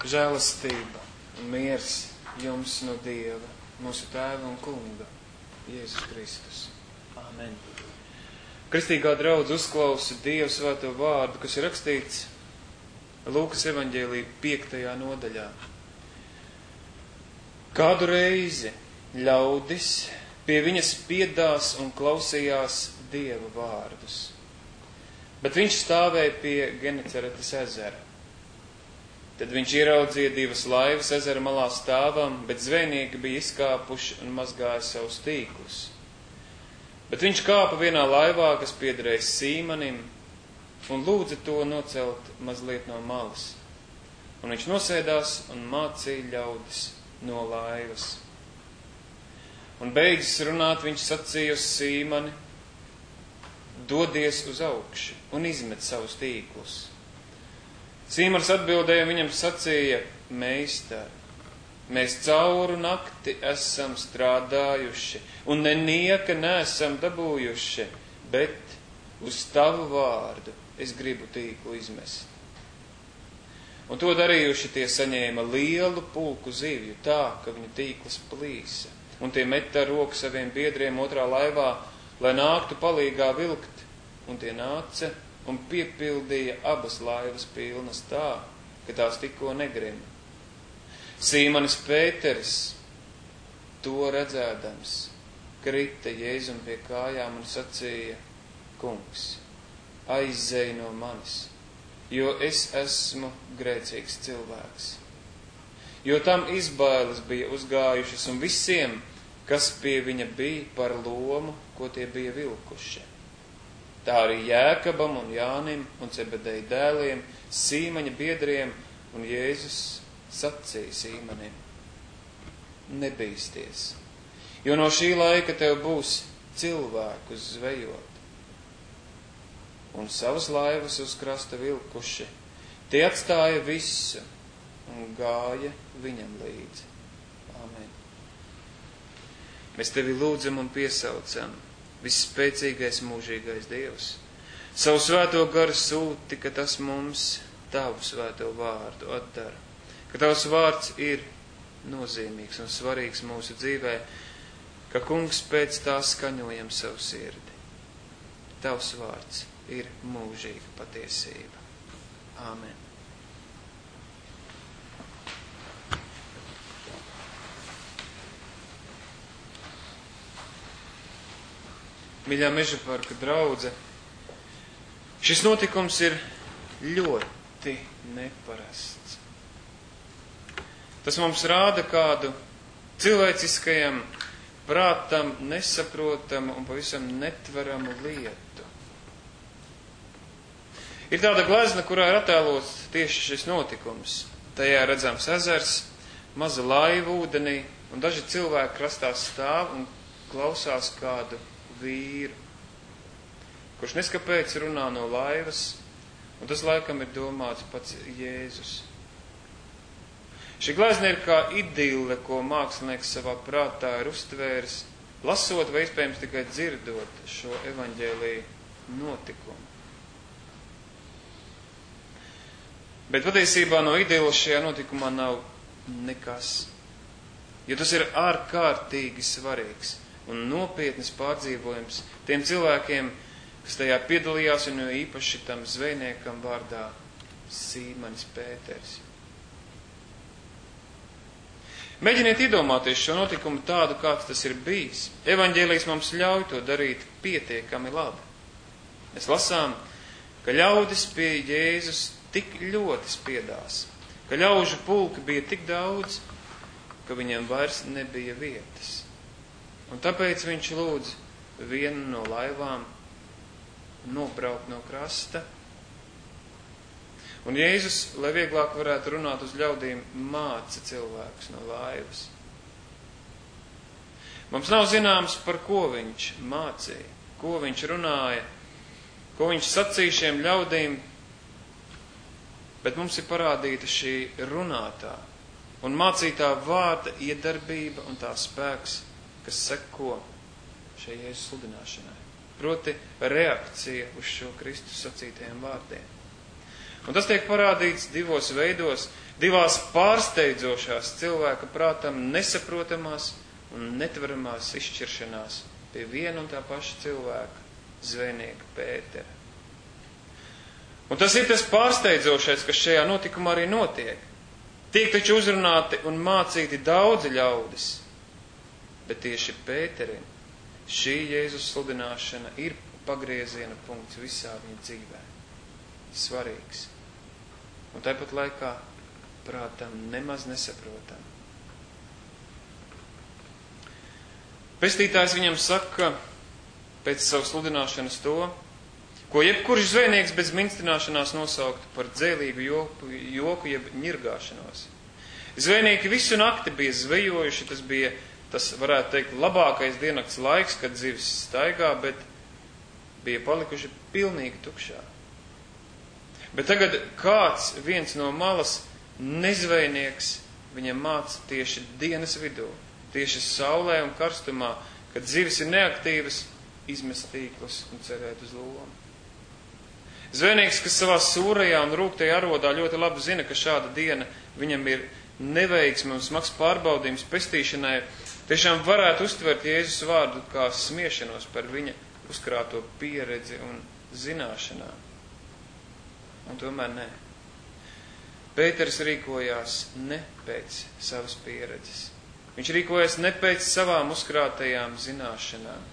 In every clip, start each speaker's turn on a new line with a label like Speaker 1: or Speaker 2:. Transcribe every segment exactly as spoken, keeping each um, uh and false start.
Speaker 1: Žēlastība un miers jums no Dieva, mūsu Tēva un Kunga, Jēzus Kristus. Āmen. Kristīgā draudz uzklausa Dievu svēto vārdu, kas ir rakstīts Lūkas evaņģēlija piektajā nodaļā. Kādu reizi ļaudis pie viņas piedās un klausījās Dieva vārdus, bet viņš stāvēja pie Geneceretes ezera. Tad viņš ieraudzīja divas laivas ezera malā stāvam, bet zvejnieki bija izkāpuši un mazgāja savus tīklus. Bet viņš kāpa vienā laivā, kas piederēja Sīmanim, un lūdza to nocelt mazliet no malas. Un viņš nosēdās un mācīja ļaudis no laivas. Un beidzis runāt, viņš sacīja uz Sīmani: dodies uz augšu un izmet savus tīklus. Sīmans atbildēja viņam sacīja: Meistari, mēs cauru nakti esam strādājuši un nenieka neesam dabūjuši, bet uz tavu vārdu es gribu tīklu izmest. Un to darījuši tie saņēma lielu pulku zivju, tā, ka viņu tīkls plīsa. Un tie meta roku saviem biedriem otrā laivā, lai nāktu palīgā vilkt, un tie nāca un piepildīja abas laivas pilnas tā, ka tās tikko negrima. Sīmanis Pēteris, to redzēdams, krita Jēzum pie kājām un sacīja: Kungs, aizej no manis, jo es esmu grēcīgs cilvēks. Jo tam izbailes bija uzgājušas un visiem, kas pie viņa bija, par lomu, ko tie bija vilkuši. Tā arī Jēkabam un Jānim un Cebedeja dēliem, Sīmaņa biedriem, un Jēzus sacīja Sīmanim: nebīsties, jo no šī laika tev būs cilvēkus zvejot. Un savas laivas uz krasta vilkuši, tie atstāja visu un gāja viņam līdzi. Āmen. Mēs tevi lūdzam un piesaucam, visspēcīgais mūžīgais Dievs. Savu svēto garu sūti, ka tas mums tavu svēto vārdu atdara. Ka tavs vārds ir nozīmīgs un svarīgs mūsu dzīvē, ka Kungs pēc tā skaņojam savu sirdi. Tavs vārds ir mūžīga patiesība. Āmen. Mīļā Mežaparka draudze, šis notikums ir ļoti neparasts. Tas mums rāda kādu cilvēciskajam prātam nesaprotamu un pavisam netveramu lietu. Ir tāda glezna, kurā ir attēlots tieši šis notikums. Tajā redzams ezers, maza laiva ūdenī, un daži cilvēki krastā stāv un klausās kādu vīru, kurš neskapēc runā no laivas, un tas laikam ir domāts pats Jēzus. Šī glezna ir kā idille, ko mākslinieks savā prātā ir uztvēris, lasot vai iespējams tikai dzirdot šo evaņģēliju notikumu. Bet patiesībā no idilles šajā notikumā nav nekas, jo tas ir ārkārtīgi svarīgs un nopietnis pārdzīvojums tiem cilvēkiem, kas tajā piedalījās, un jo īpaši tam zvejniekam vārdā Sīmanis Pēteris. Mēģiniet iedomāties šo notikumu tādu, kāds tas ir bijis. Evaņģēlijs mums ļauj to darīt pietiekami labi. Mēs lasām, ka ļaudis pie Jēzus tik ļoti spiedās, ka ļaužu pulki bija tik daudz, ka viņiem vairs nebija vietas. Un tāpēc viņš lūdz vienu no laivām nobraukt no krasta. Un Jēzus, lai vieglāk varētu runāt uz ļaudīm, māca cilvēkus no laivas. Mums nav zināms, par ko viņš mācīja, ko viņš runāja, ko viņš sacīja šiem ļaudīm, bet mums ir parādīta šī runātā un mācītā vārda iedarbība un tā spēks, kas seko šai Jēzus sludināšanai. Proti reakcija uz šo Kristus sacītajiem vārdiem. Un tas tiek parādīts divos veidos, divās pārsteidzošās cilvēka prātam nesaprotamās un netveramās izšķiršanās pie viena un tā paša cilvēka, zvejnieka Pētera. Un tas ir tas pārsteidzošais, kas šajā notikumā arī notiek. Tiek taču uzrunāti un mācīti daudzi ļaudis, bet tieši Pēterim šī Jēzus sludināšana ir pagrieziena punkts visā viņa dzīvē. Svarīgs. Un tāpat laikā prātam nemaz nesaprotam. Pestītājs viņam saka pēc savu sludināšanas to, ko jebkurš zvejnieks bez minstrināšanās nosauktu par dzēlīgu joku, joku jeb ņirgāšanos. Zvejnieki visu nakti bija zvejojuši, tas bija, tas varētu teikt, labākais diennakts laiks, kad zivis staigā, bet bija palikuši pilnīgi tukšā. Bet tagad kāds viens no malas nezvejnieks viņam māca tieši dienas vidū, tieši saulē un karstumā, kad zivis ir neaktīvas, izmest tīklus un cerēt uz lomu. Zvejnieks, kas savā sūrajā un rūgtajā arodā ļoti labi zina, ka šāda diena viņam ir neveiksme un smags pārbaudījums pestīšanai, tiešām varētu uztvert Jēzus vārdu kā smiešanos par viņa uzkrāto pieredzi un zināšanām. Un tomēr nē. Pēters rīkojās ne pēc savas pieredzes. Viņš rīkojās ne pēc savām uzkrātajām zināšanām.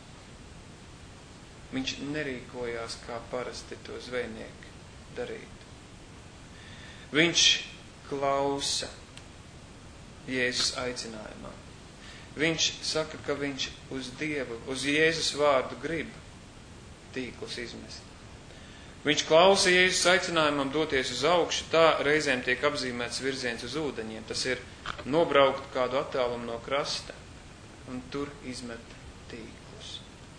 Speaker 1: Viņš nerīkojās, kā parasti to zvejnieki darītu. Viņš klausa Jēzus aicinājumā. Viņš saka, ka viņš uz Dievu, uz Jēzus vārdu grib tīklus izmest. Viņš klausa Jēzus aicinājumam doties uz augšu, tā reizēm tiek apzīmēts virziens uz ūdeņiem. Tas ir nobraukt kādu attālumu no krasta un tur izmet tīklus.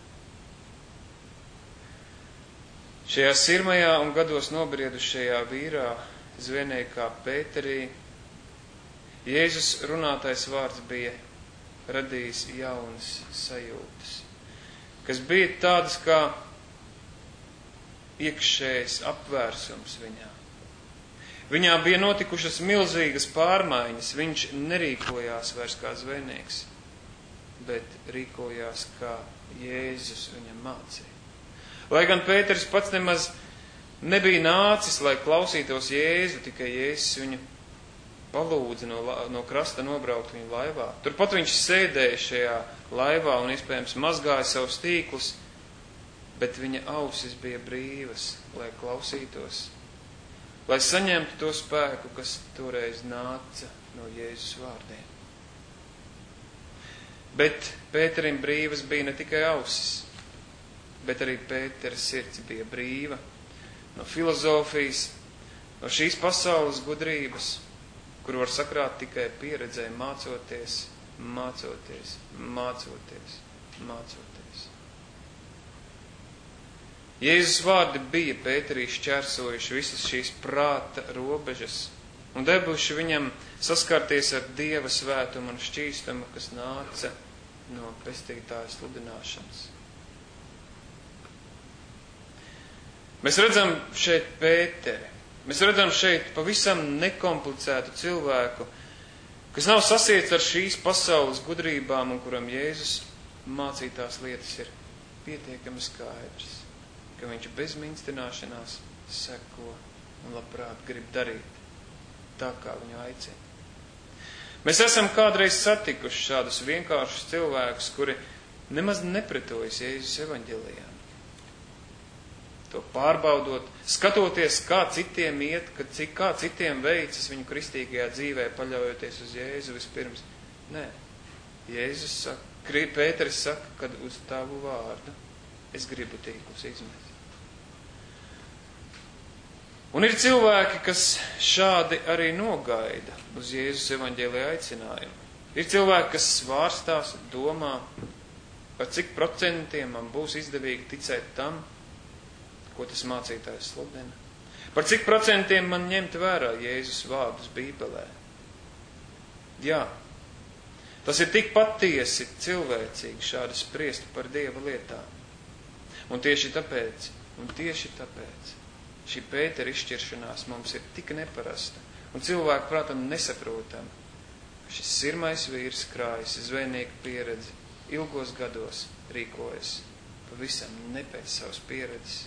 Speaker 1: Šajā sirmajā un gados nobriedušajā vīrā, zvejniekā Pēterī, Jēzus runātais vārds bija radījis jaunas sajūtas, kas bija tādas kā iekšējs apvērsums viņā. Viņā bija notikušas milzīgas pārmaiņas, viņš nerīkojās vairs kā zvejnieks, bet rīkojās kā Jēzus viņam mācīja. Lai gan Pēters pats nemaz nebija nācis, lai klausītos Jēzu, tikai Jēzus viņu palūdza no, no krasta nobraukt viņu laivā. Turpat viņš sēdēja šajā laivā un iespējams mazgāja savus tīklus, bet viņa ausis bija brīvas, lai klausītos, lai saņemtu to spēku, kas toreiz nāca no Jēzus vārdiem. Bet Pēterim brīvas bija ne tikai ausis, bet arī Pētera sirds bija brīva no filozofijas, no šīs pasaules gudrības, kur var sakrāt tikai pieredzē, mācoties, mācoties, mācoties, mācoties. Jēzus vārdi bija Pēterī šķērsojuši visas šīs prāta robežas un devuši viņam saskarties ar Dieva svētumu un šķīstumu, kas nāca no pestītāja sludināšanas. Mēs redzam šeit Pēteri. Mēs redzam šeit pavisam nekomplicētu cilvēku, kas nav sasiets ar šīs pasaules gudrībām un kuram Jēzus mācītās lietas ir pietiekami skaidrs, ka viņš bez minstināšanās seko un labprāt grib darīt tā, kā viņu aicina. Mēs esam kādreiz satikuši šādus vienkāršus cilvēkus, kuri nemaz nepretojas Jēzus evaņģelijām. To pārbaudot, skatoties, kā citiem iet, kad, kā citiem veicas viņu kristīgajā dzīvē, paļaujoties uz Jēzu vispirms. Nē, Jēzus saka, Pēteris saka, kad uz tavu vārdu es gribu tīklus izmest. Un ir cilvēki, kas šādi arī nogaida uz Jēzus evaņģēlija aicinājumu. Ir cilvēki, kas svārstās, domā, par cik procentiem man būs izdevīgi ticēt tam, ko tas mācītājs sludina. Par cik procentiem man ņemt vērā Jēzus vārdus Bībelē. Jā, tas ir tik patiesi cilvēcīgi šādi spriest par Dieva lietām. Un tieši tāpēc, un tieši tāpēc šī Pētera izšķiršanās mums ir tik neparasta un cilvēku prātam nesaprotama. Šis sirmais vīrs krājas zvejnieku pieredzi, ilgos gados rīkojas pavisam ne pēc savas pieredzes.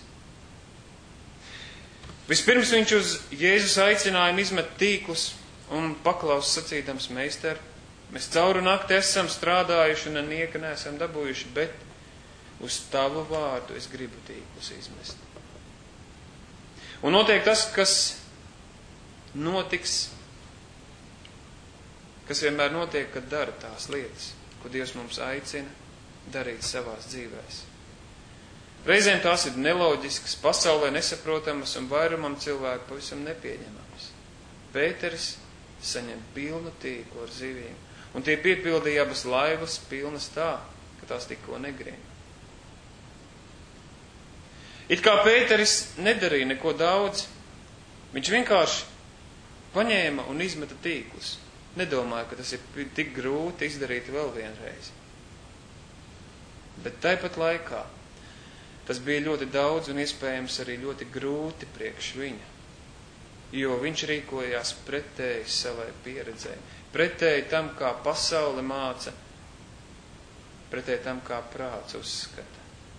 Speaker 1: Vispirms viņš uz Jēzus aicinājumu izmet tīklus un paklaus sacīdams: Meister, mēs cauru nakti esam strādājuši un nieka neesam dabūjuši, bet uz tavu vārdu es gribu tīklus izmest. Un notiek tas, kas notiks, kas vienmēr notiek, kad dara tās lietas, ko Dievs mums aicina darīt savās dzīvēs. Reizēm tās ir neloģiskas, pasaulē nesaprotamas un vairumam cilvēku pavisam nepieņemamas. Pēteris saņem pilnu tīklu ar zivīm, un tie piepildīja abas laivas pilnas tā, ka tās tikko negrima. It kā Pēteris nedarīja neko daudz, viņš vienkārši paņēma un izmeta tīklus. Nedomāja, ka tas ir tik grūti izdarīt vēl vienreiz. Bet tāpat laikā tas bija ļoti daudz un iespējams arī ļoti grūti priekš viņa, jo viņš rīkojās pretēji savai pieredzei, pretēji tam, kā pasaule māca, pretēji tam, kā prāts uzskata.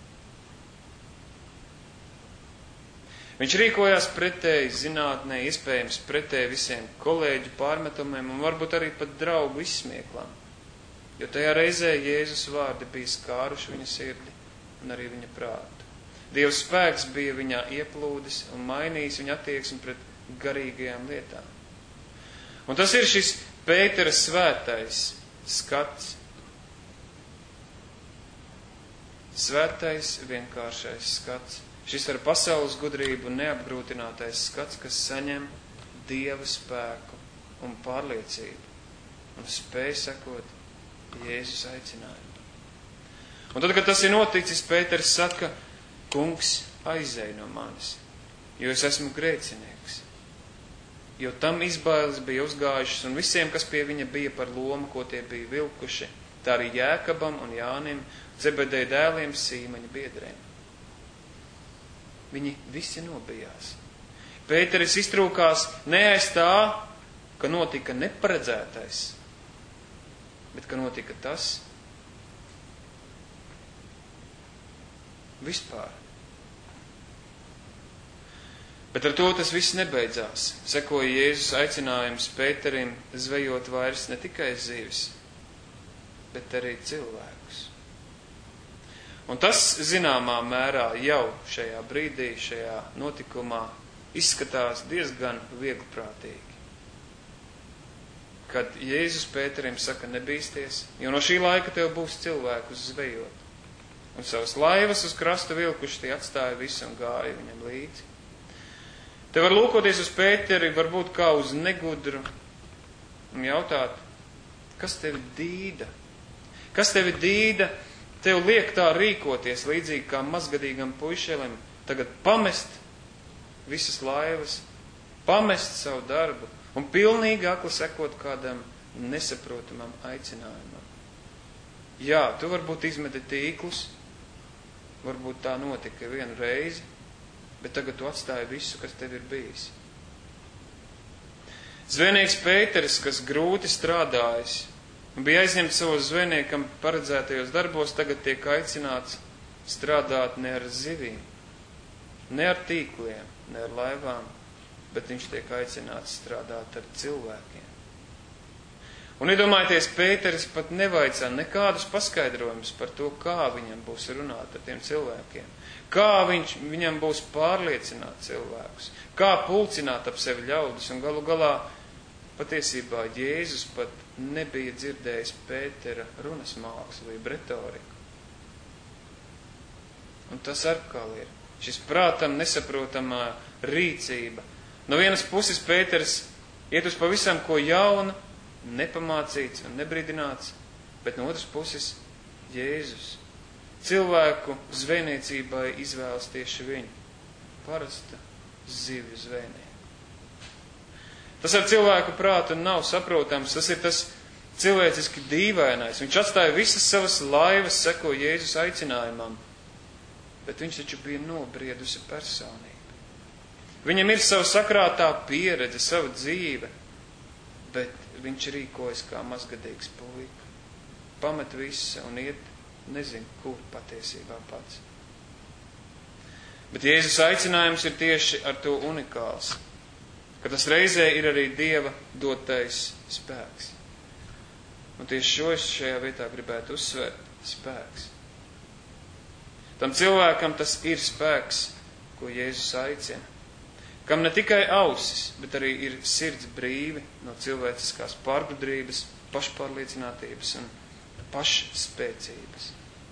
Speaker 1: Viņš rīkojās pretēji zinātnē, iespējams pretēji visiem kolēģu pārmetumiem un varbūt arī pat draugu izsmieklam, jo tajā reizē Jēzus vārdi bija skāruši viņa sirdi un arī viņa prātu. Dieva spēks bija viņā ieplūdis un mainījis viņa attieksmi pret garīgajām lietām. Un tas ir šis Pētera svētais skats. Svētais, vienkāršais skats. Šis ar pasaules gudrību neapgrūtinātais skats, kas saņem Dieva spēku un pārliecību un spēj sekot Jēzus aicinājumu. Un tad, kad tas ir noticis, Pēters saka: Kungs, aizej no manis, jo es esmu grēcinieks. Jo tam izbailes bija uzgājušas un visiem, kas pie viņa bija par lomu, ko tie bija vilkuši, tā arī Jēkabam un Jānim, Zebedeja dēliem, Sīmaņa biedriem. Viņi visi nobijās. Pēteris iztrūkās ne aiz tā, ka notika neparedzētais, bet ka notika tas vispār. Bet ar to tas viss nebeidzās. Sekoja Jēzus aicinājums Pēterim zvejot vairs ne tikai zivis, bet arī cilvēkus. Un tas zināmā mērā jau šajā brīdī, šajā notikumā izskatās diezgan vieglprātīgi. Kad Jēzus Pēterim saka: nebīsties, jo no šī laika tev būs cilvēkus zvejot. Un savas laivas uz krasta vilkuši, tie atstāja visu un gāja viņam līdzi. Te var lūkoties uz Pēteri varbūt kā uz negudru un jautāt: kas tevi dīda? Kas tevi dīda tev liek tā rīkoties, līdzīgi kā mazgadīgam puišelim, tagad pamest visas laivas, pamest savu darbu un pilnīgi akli sekot kādam nesaprotamam aicinājumam? Jā, tu varbūt izmeti tīklus, varbūt tā notika vienu reizi, bet tagad tu atstāji visu, kas tev ir bijis. Zvejnieks Pēteris, kas grūti strādājis un bija aizņemts savos zvejniekam paredzētajos darbos, tagad tiek aicināts strādāt ne ar zivīm, ne ar tīkliem, ne ar laivām, bet viņš tiek aicināts strādāt ar cilvēkiem. Un iedomājieties, Pēteris pat nevaicā nekādus paskaidrojumus par to, kā viņam būs runāt ar tiem cilvēkiem, kā viņš, viņam būs pārliecināt cilvēkus, kā pulcināt ap sevi ļaudis, un galu galā patiesībā Jēzus pat nebija dzirdējis Pētera runas mākslu vai retoriku. Un tas atkal ir šis prātam nesaprotamā rīcība. No vienas puses Pēters iet uz pavisam ko jaunu, nepamācīts un nebrīdināts, bet no otras puses Jēzus cilvēku zvejniecībai izvēlas tieši viņu, parasta zivju zvejnieku. Tas ar cilvēku prātu nav saprotams, tas ir tas cilvēciski dīvainais. Viņš atstāja visas savas laivas, seko Jēzus aicinājumam, bet viņš taču bija nobriedusi personība. Viņam ir sava sakrātā pieredze, sava dzīve, bet viņš rīkojas kā mazgadīgs puika. Pamet visu un iet, nezinu, kur patiesībā pats. Bet Jēzus aicinājums ir tieši ar to unikāls, ka tas reizē ir arī Dieva dotais spēks. Un tieši šo es šajā vietā gribētu uzsvērt – spēks. Tam cilvēkam tas ir spēks, ko Jēzus aicina, kam ne tikai ausis, bet arī ir sirds brīvi no cilvēciskās pārgudrības, pašpārliecinātības un pašspēcības.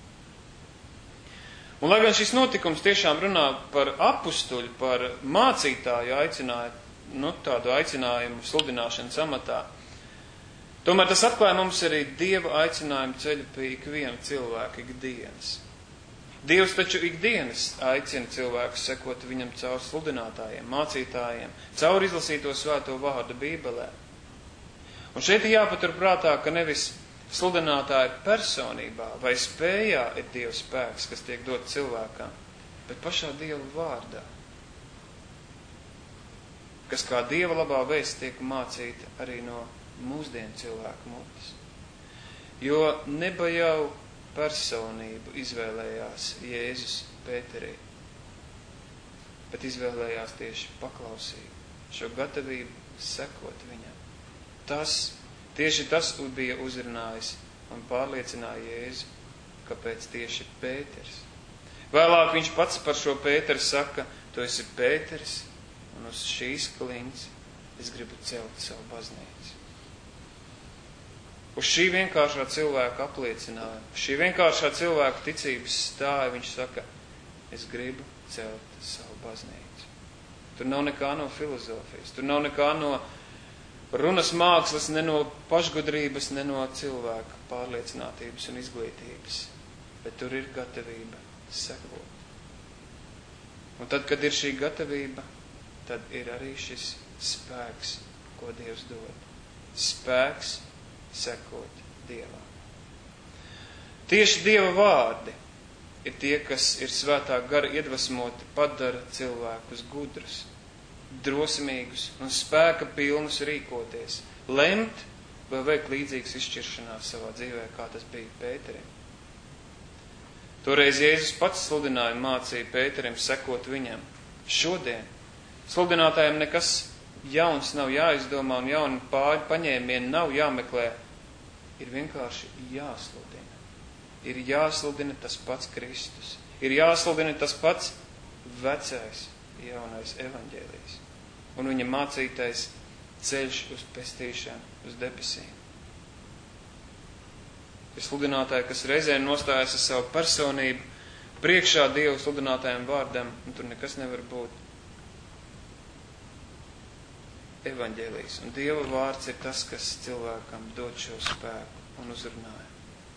Speaker 1: Un lai gan šis notikums tiešām runā par apustuļu, par mācītāju aicinājumu, nu, tādu aicinājumu sludināšanas amatā, tomēr tas atklāja mums arī Dieva aicinājumu ceļu pie ikviena cilvēka ikdienas. Dievs taču ikdienas aicina cilvēkus sekot viņam caur sludinātājiem, mācītājiem, caur izlasīto svēto vārdu Bībelē. Un šeit ir jāpatur prātā, ka nevis sludinātāja personībā vai spējā ir Dieva spēks, kas tiek dot cilvēkam, bet pašā Dieva vārdā, kas kā Dieva labā vēsts tiek mācīta arī no mūsdienu cilvēku mutes. Jo neba jau personību izvēlējās Jēzus Pēterī, bet izvēlējās tieši paklausību, šo gatavību sekot viņam. Tas, tieši tas bija uzrunājis un pārliecināja Jēzu, kāpēc tieši Pēters. Vēlāk viņš pats par šo Pēteru saka, tu esi Pēters, un uz šīs kliņas es gribu celt savu baznīcu. Uz šī vienkāršā cilvēka apliecinājuma, šī vienkāršā cilvēka ticības stāja, viņš saka, es gribu celt savu baznīcu. Tur nav nekā no filozofijas, tur nav nekā no runas mākslas, ne no pašgudrības, ne no cilvēka pārliecinātības un izglītības, bet tur ir gatavība sekot. Un tad, kad ir šī gatavība, tad ir arī šis spēks, ko Dievs dod. Spēks sekot Dievam. Tieši Dieva vārdi ir tie, kas ir svētā gara iedvesmoti, padara cilvēkus gudrus, drosmīgus un spēka pilnus rīkoties, lemt vai veikt līdzīgas izšķiršanās savā dzīvē, kā tas bija Pēterim. Toreiz Jēzus pats sludināja mācīja Pēterim sekot viņam. Šodien sludinātājiem nekas jauns nav jāizdomā un jauni pāri paņēmieni nav jāmeklē. Ir vienkārši jāsludina. Ir jāsludina tas pats Kristus. Ir jāsludina tas pats vecais, jaunais evaņģēlijs. Un viņa mācītais ceļš uz pestīšanu, uz debesīm. Ir sludinātāji, kas reizē nostājas ar savu personību priekšā Dievu sludinātājiem vārdam, un tur nekas nevar būt. Evaņģēlijs. Un Dieva vārds ir tas, kas cilvēkam dod šo spēku un uzrunāja.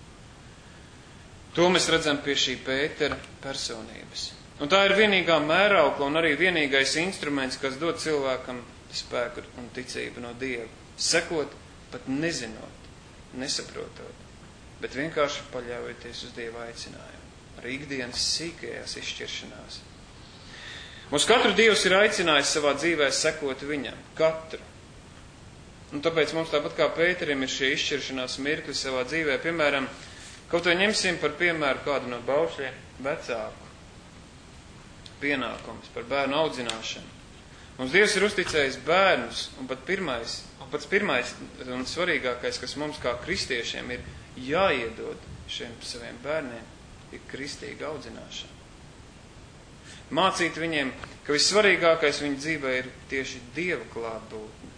Speaker 1: To mēs redzam pie šī Pētera personības. Un tā ir vienīgā mēraukla un arī vienīgais instruments, kas dod cilvēkam spēku un ticību no Dieva. Sekot, pat nezinot, nesaprotot, bet vienkārši paļaujoties uz Dieva aicinājumu. Arī ikdienas sīkajās izšķiršanās. Mums katru Dievs ir aicinājis savā dzīvē sekot viņam. Katru. Un tāpēc mums tāpat kā Pēterim ir šie izšķiršanās mirkļi savā dzīvē. Piemēram, kaut vai ņemsim par piemēru kādu no baušļiem vecāku pienākums par bērnu audzināšanu. Mums Dievs ir uzticējis bērnus, un pat pirmais, un pats pirmais un svarīgākais, kas mums kā kristiešiem ir jāiedod šiem saviem bērniem, ir kristīga audzināšana. Mācīt viņiem, ka vissvarīgākais viņa dzīvē ir tieši Dieva klātbūtne.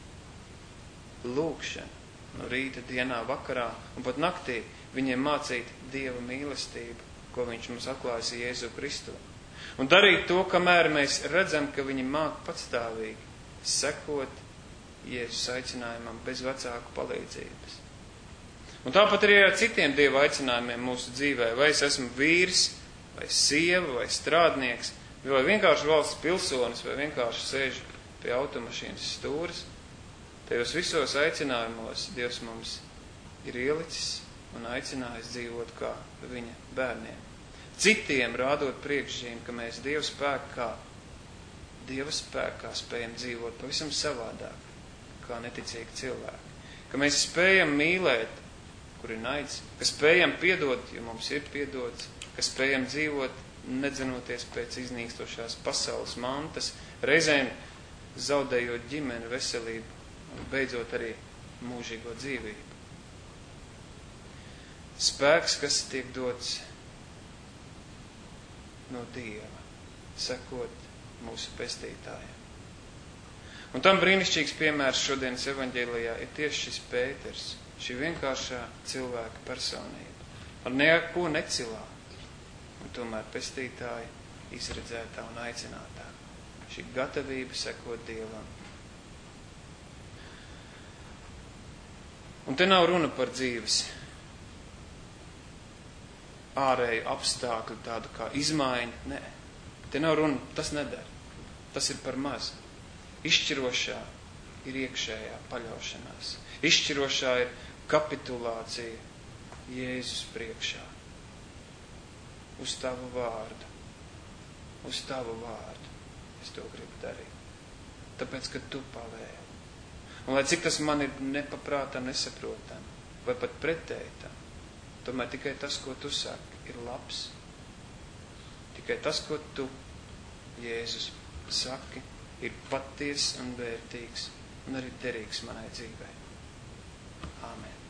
Speaker 1: Lūkšana no rīta, dienā, vakarā un pat naktī viņiem mācīt Dieva mīlestību, ko viņš mums atklājas Jēzu Kristu. Un darīt to, kamēr mēs redzam, ka viņi māk patstāvīgi sekot Jēzus aicinājumam bez vecāku palīdzības. Un tāpat arī ar citiem Dieva aicinājumiem mūsu dzīvē. Vai es esmu vīrs, vai sieva, vai strādnieks, vai vienkārši valsts pilsonis, vai vienkārši sēž pie automašīnas stūres, tajos visos aicinājumos Dievs mums ir ielicis un aicinājis dzīvot kā viņa bērniem. Citiem rādot priekšzīmi, ka mēs Dieva spēkā Dieva spēkā spējam dzīvot pavisam savādāk, kā neticīgi cilvēki. Ka mēs spējam mīlēt, kur ir naids, ka spējam piedot, jo mums ir piedots, ka spējam dzīvot, nedzenoties pēc iznīkstošās pasaules mantas, reizēm zaudējot ģimeni, veselību un beidzot arī mūžīgo dzīvību. Spēks, kas tiek dots no Dieva, sekot mūsu pestītājiem. Un tam brīnišķīgs piemērs šodienas evaņģēlijā ir tieši šis Pēters, šī vienkāršā cilvēka personība, ar neko necilā, un tomēr pestītāja izredzētā un aicinātā. Šī gatavība sekot Dievam. Un te nav runa par dzīves ārēju apstākļu, tādu kā izmaiņu. Nē, te nav runa, tas nedara. Tas ir par maz. Izšķirošā ir iekšējā paļaušanās. Izšķirošā ir kapitulācija Jēzus priekšā. Uz tavu vārdu. Uz tavu vārdu. Es to gribu darīt. Tāpēc, ka tu pavēli. Un lai cik tas man ir nepaprātam, nesaprotam, vai pat pretēji tam, tomēr tikai tas, ko tu saki, ir labs. Tikai tas, ko tu, Jēzus, saki, ir patiess un vērtīgs un arī derīgs manai dzīvei. Āmen.